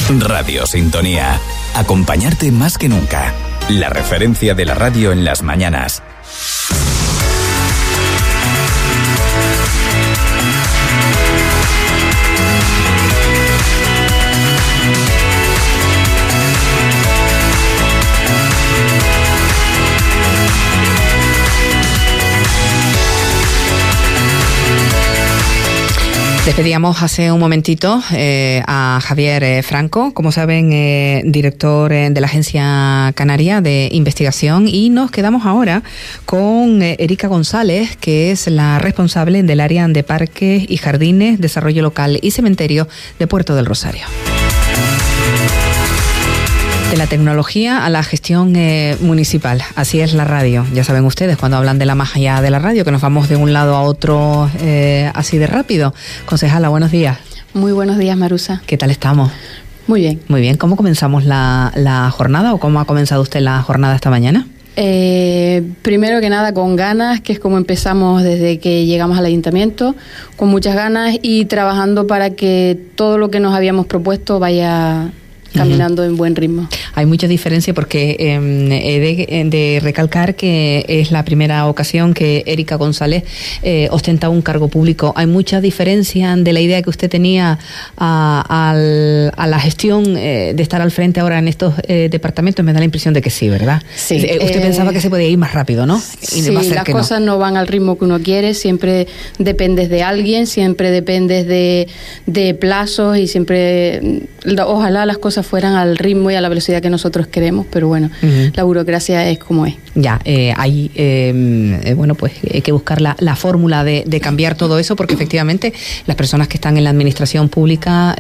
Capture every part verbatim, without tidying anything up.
Radio Sintonía. Acompañarte más que nunca. La referencia de la radio en las mañanas. Despedíamos hace un momentito eh, a Javier eh, Franco, como saben, eh, director eh, de la Agencia Canaria de Investigación, y nos quedamos ahora con eh, Erika González, que es la responsable del área de Parques y Jardines, Desarrollo Local y Cementerio de Puerto del Rosario. De la tecnología a la gestión eh, municipal. Así es la radio. Ya saben ustedes, cuando hablan de la magia de la radio, que nos vamos de un lado a otro eh, así de rápido. Concejala, buenos días. Muy buenos días, Marusa. ¿Qué tal estamos? Muy bien. Muy bien. ¿Cómo comenzamos la, la jornada o cómo ha comenzado usted la jornada esta mañana? Eh, primero que nada con ganas, que es como empezamos desde que llegamos al ayuntamiento, con muchas ganas y trabajando para que todo lo que nos habíamos propuesto vaya caminando uh-huh. en buen ritmo. Hay mucha diferencia porque eh, he de, de recalcar que es la primera ocasión que Erika González eh, ostenta un cargo público. ¿Hay mucha diferencia de la idea que usted tenía a, a, a la gestión eh, de estar al frente ahora en estos eh, departamentos? Me da la impresión de que sí, ¿verdad? Sí. Eh, usted eh, pensaba que se podía ir más rápido, ¿no? Y sí, las cosas no. no van al ritmo que uno quiere, siempre dependes de alguien, siempre dependes de, de plazos y siempre, ojalá las cosas fueran al ritmo y a la velocidad que nosotros queremos, pero bueno, uh-huh. la burocracia es como es. Ya, eh, hay, eh, bueno, pues hay que buscar la, la fórmula de, de cambiar todo eso, porque efectivamente las personas que están en la administración pública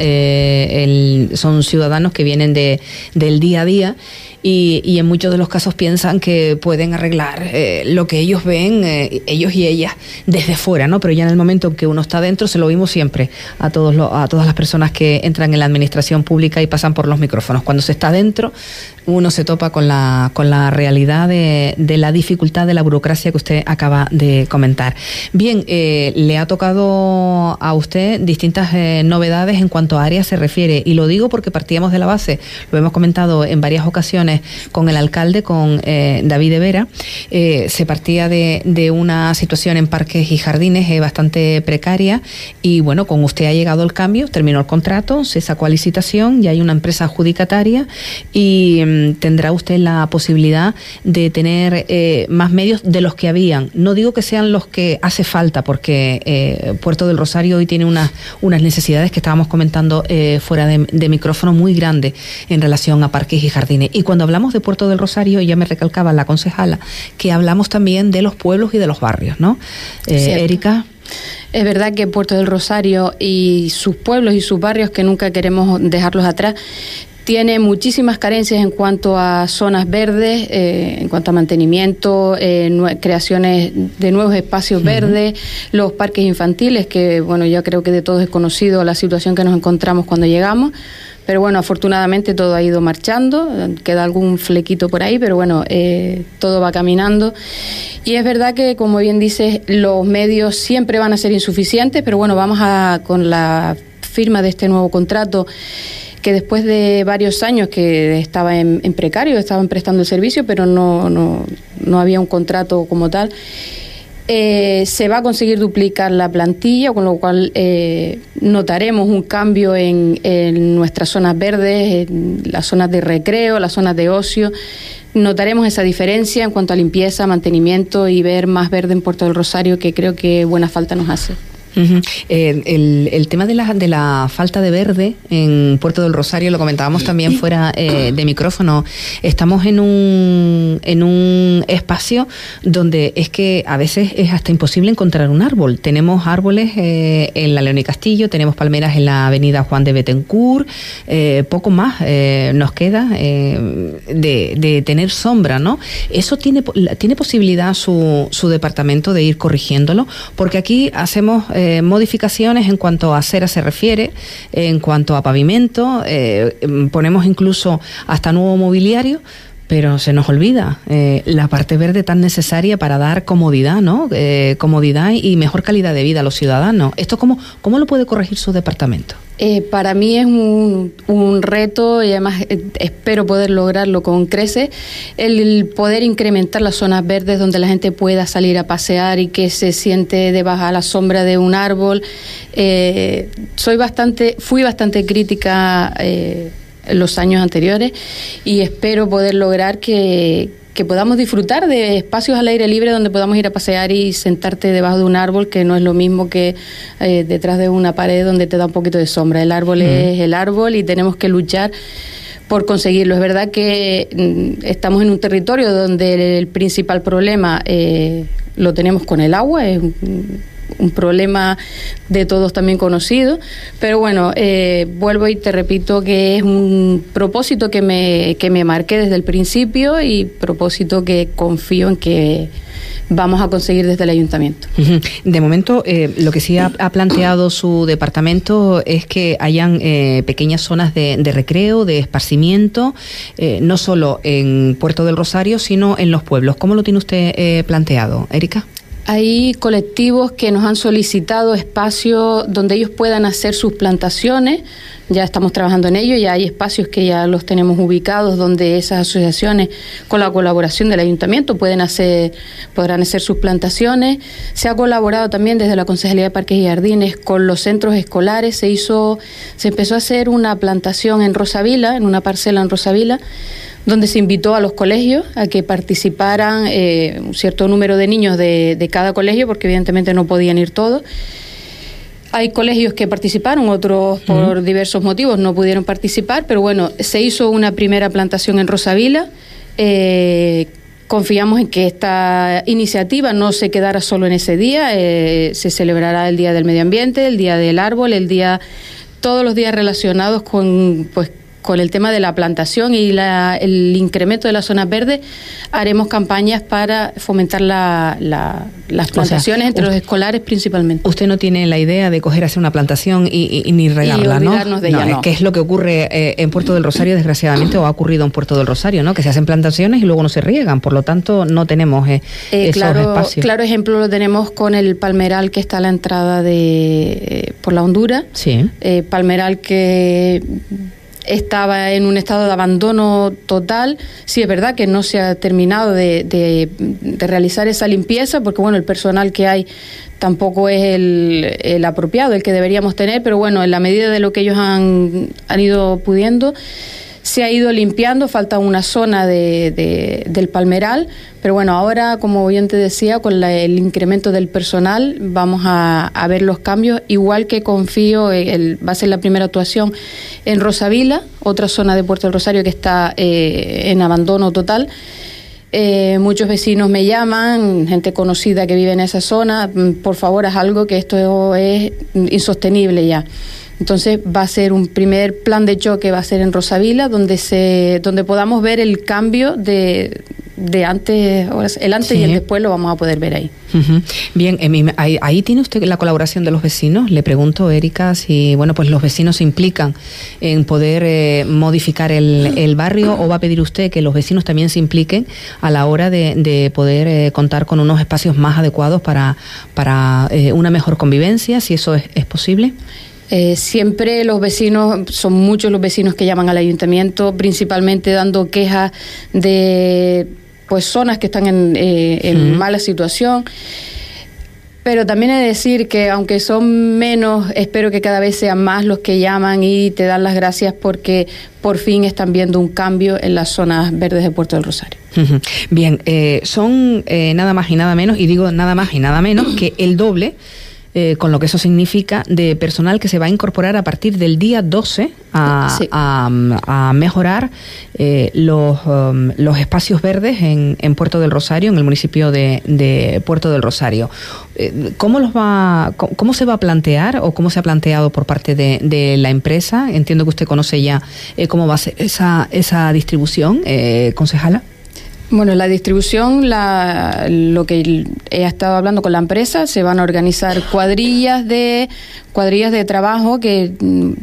eh, el, son ciudadanos que vienen de, del día a día y, y en muchos de los casos piensan que pueden arreglar eh, lo que ellos ven, eh, ellos y ellas, desde fuera, ¿no? Pero ya en el momento en que uno está dentro, se lo oímos siempre a, todos lo, a todas las personas que entran en la administración pública y pasan por los micrófonos. Cuando se está dentro, uno se topa con la con la realidad de, de la dificultad de la burocracia que usted acaba de comentar. Bien, eh, le ha tocado a usted distintas eh, novedades en cuanto a áreas se refiere, y lo digo porque partíamos de la base, lo hemos comentado en varias ocasiones con el alcalde, con eh, David de Vera, eh, se partía de, de una situación en parques y jardines eh, bastante precaria, y bueno, con usted ha llegado el cambio, terminó el contrato, se sacó a licitación, ya hay una empresa adjudicataria y mm, tendrá usted la posibilidad de tener eh, más medios de los que habían. No digo que sean los que hace falta, porque eh, Puerto del Rosario hoy tiene una, unas necesidades que estábamos comentando eh, fuera de, de micrófono muy grandes en relación a parques y jardines. Y cuando hablamos de Puerto del Rosario, ya me recalcaba la concejala que hablamos también de los pueblos y de los barrios, ¿no? Eh, Erika. Es verdad que Puerto del Rosario y sus pueblos y sus barrios, que nunca queremos dejarlos atrás, tiene muchísimas carencias en cuanto a zonas verdes, eh, en cuanto a mantenimiento, eh, nue- creaciones de nuevos espacios uh-huh. verdes, los parques infantiles, que bueno, yo creo que de todos es conocido la situación que nos encontramos cuando llegamos. Pero bueno, afortunadamente todo ha ido marchando, queda algún flequito por ahí, pero bueno, eh, todo va caminando. Y es verdad que, como bien dices, los medios siempre van a ser insuficientes, pero bueno, vamos a, con la firma de este nuevo contrato, que después de varios años que estaba en, en precario, estaban prestando el servicio, pero no, no, no había un contrato como tal. Eh, se va a conseguir duplicar la plantilla, con lo cual eh, notaremos un cambio en, en nuestras zonas verdes, en las zonas de recreo, las zonas de ocio. Notaremos esa diferencia en cuanto a limpieza, mantenimiento y ver más verde en Puerto del Rosario, que creo que buena falta nos hace. Uh-huh. Eh, el, el tema de la, de la falta de verde en Puerto del Rosario lo comentábamos también fuera eh, de micrófono. Estamos en un, en un espacio donde es que a veces es hasta imposible encontrar un árbol. Tenemos árboles eh, en la León y Castillo, tenemos palmeras en la avenida Juan de Betancourt, eh, poco más eh, nos queda eh, de, de tener sombra, ¿no? Eso tiene, tiene posibilidad su, su departamento de ir corrigiéndolo, porque aquí hacemos eh, Eh, modificaciones en cuanto a acera se refiere, en cuanto a pavimento, eh, ponemos incluso hasta nuevo mobiliario, Pero se nos olvida eh, la parte verde tan necesaria para dar comodidad, ¿no? Eh, comodidad y mejor calidad de vida a los ciudadanos. ¿Esto cómo, cómo lo puede corregir su departamento? Eh, para mí es un, un reto y además eh, espero poder lograrlo con creces, el, el poder incrementar las zonas verdes donde la gente pueda salir a pasear y que se siente debajo a la sombra de un árbol. Eh, soy bastante, fui bastante crítica eh, en los años anteriores y espero poder lograr que, que podamos disfrutar de espacios al aire libre donde podamos ir a pasear y sentarte debajo de un árbol, que no es lo mismo que eh, detrás de una pared donde te da un poquito de sombra. El árbol mm. es el árbol y tenemos que luchar por conseguirlo. Es verdad que mm, estamos en un territorio donde el, el principal problema eh, lo tenemos con el agua, es un, un problema de todos también conocido, pero bueno, eh, vuelvo y te repito que es un propósito que me, que me marqué desde el principio y propósito que confío en que vamos a conseguir desde el ayuntamiento. De momento, eh, lo que sí ha, ha planteado su departamento es que hayan eh, pequeñas zonas de, de recreo, de esparcimiento, eh, no solo en Puerto del Rosario, sino en los pueblos. ¿Cómo lo tiene usted eh, planteado, Erika? Hay colectivos que nos han solicitado espacios donde ellos puedan hacer sus plantaciones. Ya estamos trabajando en ello, ya hay espacios que ya los tenemos ubicados donde esas asociaciones, con la colaboración del ayuntamiento, pueden hacer, podrán hacer sus plantaciones. Se ha colaborado también desde la Concejalía de Parques y Jardines con los centros escolares. Se hizo, se empezó a hacer una plantación en Rosavila, en una parcela en Rosavila, donde se invitó a los colegios a que participaran eh, un cierto número de niños de, de cada colegio, porque evidentemente no podían ir todos. Hay colegios que participaron, otros por uh-huh. diversos motivos no pudieron participar, pero bueno, se hizo una primera plantación en Rosavila. Eh, confiamos en que esta iniciativa no se quedara solo en ese día, eh, se celebrará el Día del Medio Ambiente, el Día del Árbol, el día, todos los días relacionados con, pues, con el tema de la plantación y la, el incremento de las zonas verdes. Haremos campañas para fomentar la, la, las plantaciones, o sea, entre usted, los escolares principalmente. Usted no tiene la idea de coger así una plantación y, y, y ni regarla, y olvidarnos ¿no? de ella, no, no. Que es lo que ocurre eh, en Puerto del Rosario, desgraciadamente, o ha ocurrido en Puerto del Rosario, ¿no? Que se hacen plantaciones y luego no se riegan, por lo tanto no tenemos eh, eh, esos claro, espacios. Claro ejemplo lo tenemos con el palmeral que está a la entrada de eh, por la Honduras. Sí. Eh, palmeral que estaba en un estado de abandono total. Sí, es verdad que no se ha terminado de, de, de realizar esa limpieza, porque bueno, el personal que hay tampoco es el, el apropiado, el que deberíamos tener, pero bueno, en la medida de lo que ellos han, han ido pudiendo, se ha ido limpiando. Falta una zona de, de, del palmeral, pero bueno, ahora, como bien te decía, con la, el incremento del personal vamos a, a ver los cambios, igual que confío, en el, va a ser la primera actuación en Rosavila, otra zona de Puerto del Rosario que está eh, en abandono total. Eh, muchos vecinos me llaman, gente conocida que vive en esa zona, por favor haz algo, que esto es insostenible ya. Entonces va a ser un primer plan de choque, va a ser en Rosavila, donde se donde podamos ver el cambio de, de antes, el antes sí. y el después lo vamos a poder ver ahí. Uh-huh. Bien, eh, ahí, ahí tiene usted la colaboración de los vecinos. Le pregunto, Erika, si bueno pues los vecinos se implican en poder eh, modificar el, el barrio, o va a pedir usted que los vecinos también se impliquen a la hora de, de poder eh, contar con unos espacios más adecuados para, para eh, una mejor convivencia, si eso es, es posible. Eh, siempre los vecinos, son muchos los vecinos que llaman al ayuntamiento, principalmente dando quejas de pues zonas que están en, eh, en uh-huh. mala situación. Pero también he de decir que aunque son menos, espero que cada vez sean más los que llaman y te dan las gracias porque por fin están viendo un cambio en las zonas verdes de Puerto del Rosario. Uh-huh. Bien, eh, son eh, nada más y nada menos, y digo nada más y nada menos que el doble, Eh, con lo que eso significa, de personal que se va a incorporar a partir del día doce a, sí. a, a mejorar eh, los, um, los espacios verdes en, en Puerto del Rosario, en el municipio de, de Puerto del Rosario. Eh, ¿Cómo los va, cómo, cómo se va a plantear, o cómo se ha planteado por parte de, de la empresa? Entiendo que usted conoce ya eh, cómo va a ser esa, esa distribución, eh, concejala. Bueno, la distribución, la, lo que he estado hablando con la empresa, se van a organizar cuadrillas de cuadrillas de trabajo que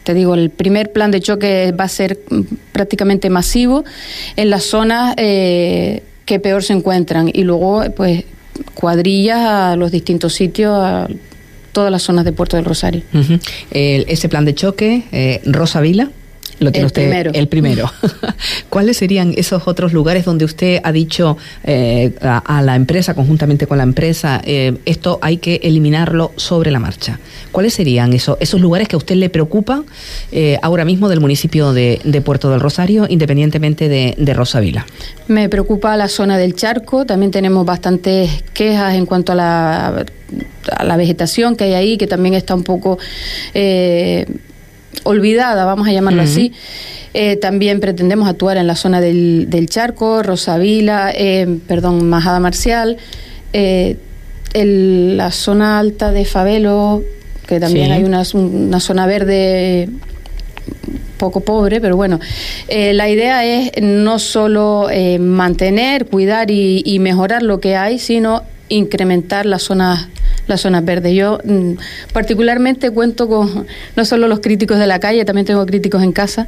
te digo, el primer plan de choque va a ser prácticamente masivo en las zonas eh, que peor se encuentran, y luego pues cuadrillas a los distintos sitios, a todas las zonas de Puerto del Rosario. Uh-huh. El, ese plan de choque, eh, Rosa Vila, lo tiene el usted primero. El primero. ¿Cuáles serían esos otros lugares donde usted ha dicho eh, a, a la empresa, conjuntamente con la empresa, eh, esto hay que eliminarlo sobre la marcha? ¿Cuáles serían eso, esos lugares que a usted le preocupan eh, ahora mismo del municipio de, de Puerto del Rosario, independientemente de, de Rosa Vila? Me preocupa la zona del charco. También tenemos bastantes quejas en cuanto a la, a la vegetación que hay ahí, que también está un poco Eh, olvidada, vamos a llamarlo uh-huh. así. Eh, también pretendemos actuar en la zona del, del charco, Rosavila, eh, perdón, Majada Marcial, eh, el, la zona alta de Fabelo, que también sí. hay una, una zona verde poco pobre, pero bueno, eh, la idea es no solo eh, mantener, cuidar y, y mejorar lo que hay, sino incrementar las zonas las zonas verdes. Yo mm, particularmente cuento con no solo los críticos de la calle, también tengo críticos en casa.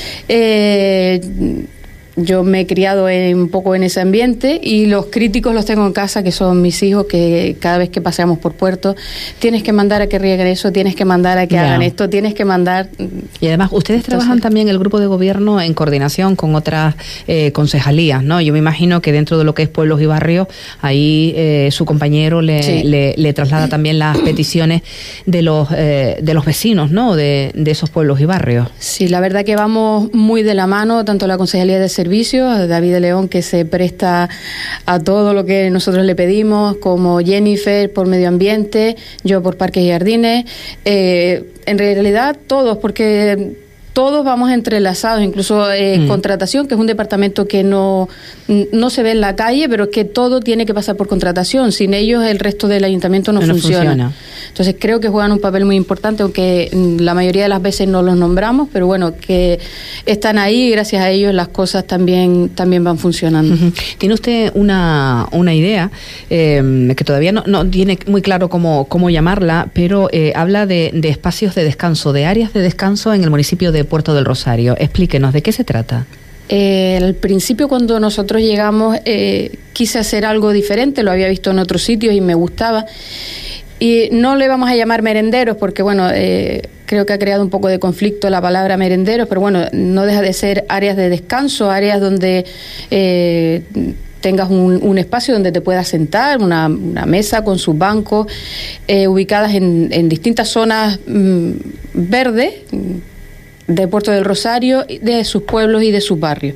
Eh, yo me he criado en, un poco en ese ambiente, y los críticos los tengo en casa, que son mis hijos, que cada vez que paseamos por Puerto, tienes que mandar a que rieguen eso, tienes que mandar a que yeah. hagan esto, tienes que mandar... Y además, ustedes Entonces, trabajan también el grupo de gobierno en coordinación con otras eh, concejalías, ¿no? Yo me imagino que dentro de lo que es pueblos y barrios, ahí eh, su compañero le, sí. le, le traslada también las peticiones de los eh, de los vecinos, ¿no? De, de esos pueblos y barrios. Sí, la verdad que vamos muy de la mano, tanto la Concejalía de Servicios, David de León, que se presta a todo lo que nosotros le pedimos, como Jennifer por Medio Ambiente, yo por Parques y Jardines, eh, en realidad todos, porque todos vamos entrelazados, incluso eh, mm. contratación, que es un departamento que no, no se ve en la calle, pero es que todo tiene que pasar por contratación. Sin ellos el resto del ayuntamiento no, no funciona. funciona. Entonces creo que juegan un papel muy importante, aunque la mayoría de las veces no los nombramos, pero bueno, que están ahí y gracias a ellos las cosas también, también van funcionando. Uh-huh. ¿Tiene usted una, una idea eh, que todavía no, no tiene muy claro cómo, cómo llamarla, pero eh, habla de, de espacios de descanso, de áreas de descanso en el municipio de Puerto del Rosario? Explíquenos, ¿de qué se trata? Eh, al principio, cuando nosotros llegamos, eh, quise hacer algo diferente, lo había visto en otros sitios y me gustaba. Y no le vamos a llamar merenderos porque, bueno, eh, creo que ha creado un poco de conflicto la palabra merenderos, pero bueno, no deja de ser áreas de descanso, áreas donde eh, tengas un, un espacio donde te puedas sentar, una, una mesa con sus bancos, eh, ubicadas en, en distintas zonas mmm, verdes de Puerto del Rosario, de sus pueblos y de sus barrios.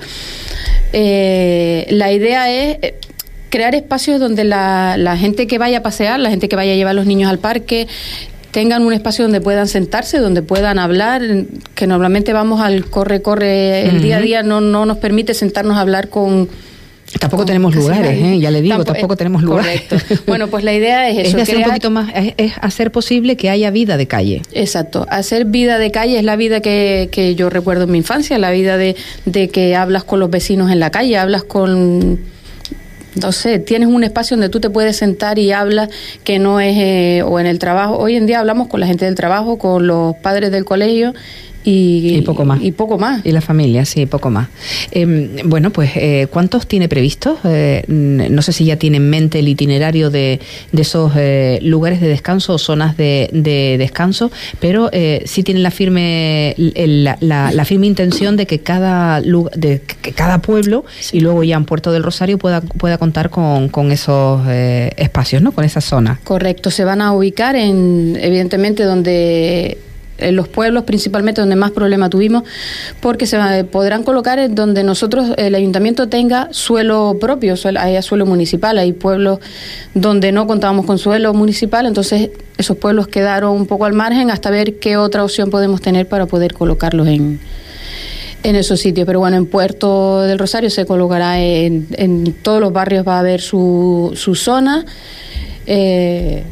Eh, la idea es crear espacios donde la, la gente que vaya a pasear, la gente que vaya a llevar a los niños al parque, tengan un espacio donde puedan sentarse, donde puedan hablar, que normalmente vamos al corre-corre, el uh-huh. día a día no, no nos permite sentarnos a hablar con... Tampoco tenemos lugares, ¿eh? Ya le digo, tampoco, tampoco tenemos lugares. Correcto. Bueno, pues la idea es eso. Es de hacer crear... un poquito más, es, es hacer posible que haya vida de calle. Exacto, hacer vida de calle es la vida que, que yo recuerdo en mi infancia, la vida de, de que hablas con los vecinos en la calle, hablas con... No sé, tienes un espacio donde tú te puedes sentar y hablas, que no es, eh, o en el trabajo. Hoy en día hablamos con la gente del trabajo, con los padres del colegio, Y, y poco más. Y poco más. Y la familia, sí, poco más. Eh, bueno, pues, eh, ¿cuántos tiene previstos? Eh, no sé si ya tiene en mente el itinerario de, de esos eh, lugares de descanso o zonas de, de descanso, pero eh, sí tienen la firme el, la, la, la firme intención de que cada lugar, de que cada pueblo, sí. y luego ya en Puerto del Rosario pueda, pueda contar con, con esos eh, espacios, ¿no? Con esas zonas. Correcto, se van a ubicar en, evidentemente, donde... en los pueblos principalmente donde más problema tuvimos, porque se podrán colocar en donde nosotros, el ayuntamiento tenga suelo propio, hay suelo municipal, hay pueblos donde no contábamos con suelo municipal, entonces esos pueblos quedaron un poco al margen hasta ver qué otra opción podemos tener para poder colocarlos en, en esos sitios. Pero bueno, en Puerto del Rosario se colocará en, en todos los barrios, va a haber su, su zona, eh,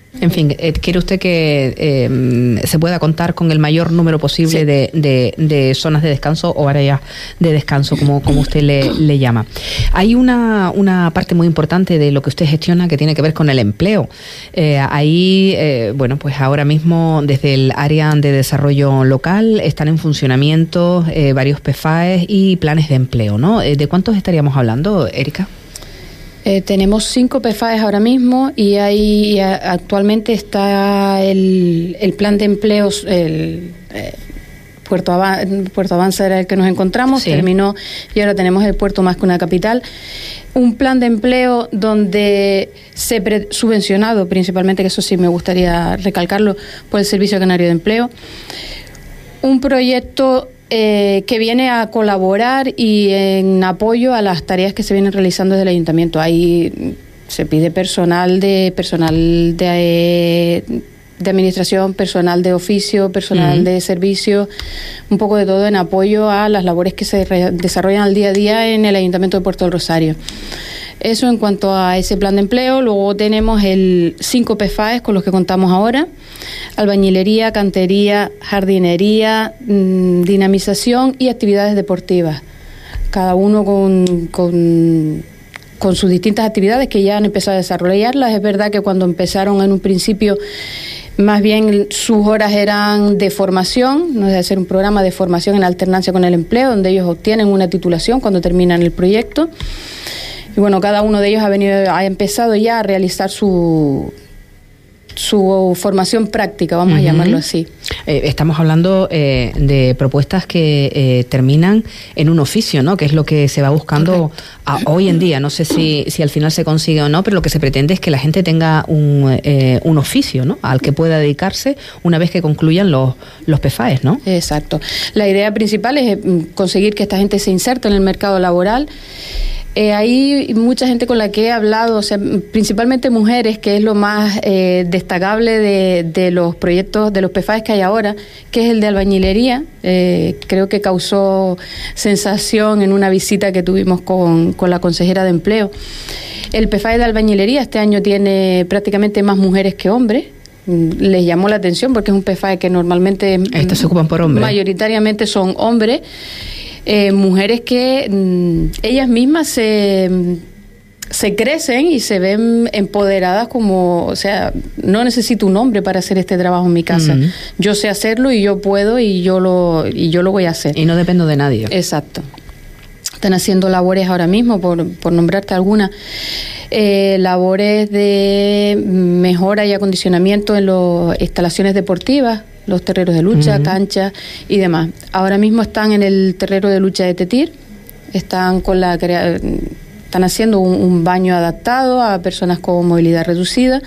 En fin, eh, quiere usted que eh, se pueda contar con el mayor número posible sí. de, de, de zonas de descanso o áreas de descanso, como, como usted le, le llama. Hay una, una parte muy importante de lo que usted gestiona que tiene que ver con el empleo. Eh, ahí, eh, bueno, pues ahora mismo desde el área de desarrollo local están en funcionamiento eh, varios P F A Es y planes de empleo, ¿no? ¿De cuántos estaríamos hablando, Erika? Eh, tenemos cinco P F A Es ahora mismo y ahí actualmente está el, el plan de empleos, el eh, Puerto, Avan, Puerto Avanza era el que nos encontramos, sí. terminó y ahora tenemos el Puerto Más que una Capital. Un plan de empleo donde se pre subvencionado principalmente, que eso sí me gustaría recalcarlo, por el Servicio Canario de Empleo. Un proyecto Eh, que viene a colaborar y en apoyo a las tareas que se vienen realizando desde el ayuntamiento. Ahí se pide personal de personal de, de administración, personal de oficio, personal uh-huh. de servicio, un poco de todo en apoyo a las labores que se re- desarrollan al día a día en el Ayuntamiento de Puerto del Rosario. Eso en cuanto a ese plan de empleo. Luego tenemos el cinco P F A Es con los que contamos ahora: albañilería, cantería, jardinería, mmm, dinamización y actividades deportivas. Cada uno con, con, con sus distintas actividades que ya han empezado a desarrollarlas. Es verdad que cuando empezaron en un principio, más bien sus horas eran de formación, no es de hacer un programa de formación en alternancia con el empleo, donde ellos obtienen una titulación cuando terminan el proyecto. Y bueno, cada uno de ellos ha venido, ha empezado ya a realizar su su formación práctica, vamos uh-huh. a llamarlo así. Eh, estamos hablando eh, de propuestas que eh, terminan en un oficio, ¿no? Que es lo que se va buscando a, hoy en día. No sé si, si al final se consigue o no, pero lo que se pretende es que la gente tenga un, eh, un oficio, ¿no? Al que pueda dedicarse una vez que concluyan los, los P F A Es, ¿no? Exacto. La idea principal es conseguir que esta gente se inserte en el mercado laboral. Eh, hay mucha gente con la que he hablado, o sea, principalmente mujeres, que es lo más eh, destacable de, de los proyectos, de los P F A Es que hay ahora, que es el de albañilería. Eh, creo que causó sensación en una visita que tuvimos con, con la consejera de empleo. El P F A Es de albañilería este año tiene prácticamente más mujeres que hombres. Les llamó la atención porque es un P F A Es que normalmente Estos se ocupan por hombres. Mayoritariamente son hombres. Eh, mujeres que mmm, ellas mismas se, se crecen y se ven empoderadas como, o sea, no necesito un hombre para hacer este trabajo en mi casa. Uh-huh. Yo sé hacerlo y yo puedo y yo lo y yo lo voy a hacer. Y no dependo de nadie. Exacto. Están haciendo labores ahora mismo, por, por nombrarte algunas, eh, labores de mejora y acondicionamiento en las instalaciones deportivas, los terreros de lucha, uh-huh. canchas y demás. Ahora mismo están en el terrero de lucha de Tetir, están con la están haciendo un, un baño adaptado a personas con movilidad reducida.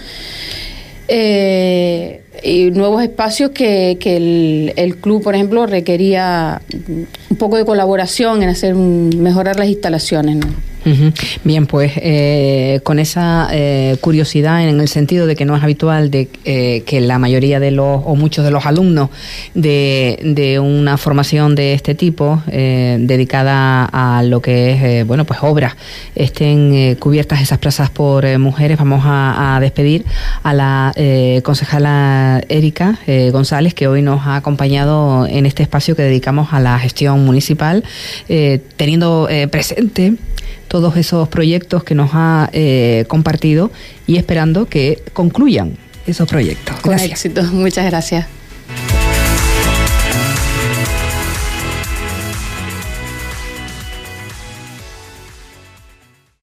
Eh, y nuevos espacios que, que el, el club, por ejemplo, requería un poco de colaboración en hacer un, mejorar las instalaciones, ¿no? Uh-huh. Bien, pues eh, con esa eh, curiosidad en el sentido de que no es habitual de eh, que la mayoría de los o muchos de los alumnos de, de una formación de este tipo eh, dedicada a lo que es eh, bueno pues obras estén eh, cubiertas esas plazas por eh, mujeres. Vamos a, a despedir a la eh, concejala Erika eh, González, que hoy nos ha acompañado en este espacio que dedicamos a la gestión municipal, eh, teniendo eh, presente todos esos proyectos que nos ha eh, compartido y esperando que concluyan esos proyectos. Con éxito. Muchas gracias.